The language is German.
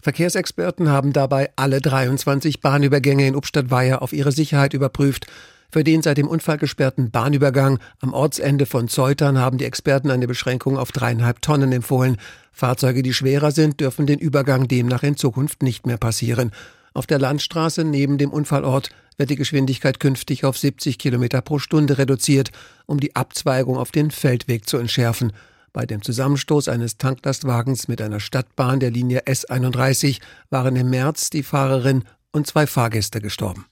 Verkehrsexperten haben dabei alle 23 Bahnübergänge in Ubstadt-Weiher auf ihre Sicherheit überprüft. Für den seit dem Unfall gesperrten Bahnübergang am Ortsende von Zeutern haben die Experten eine Beschränkung auf 3,5 Tonnen empfohlen. Fahrzeuge, die schwerer sind, dürfen den Übergang demnach in Zukunft nicht mehr passieren. Auf der Landstraße neben dem Unfallort wird die Geschwindigkeit künftig auf 70 Kilometer pro Stunde reduziert, um die Abzweigung auf den Feldweg zu entschärfen. Bei dem Zusammenstoß eines Tanklastwagens mit einer Stadtbahn der Linie S31 waren im März die Fahrerin und 2 Fahrgäste gestorben.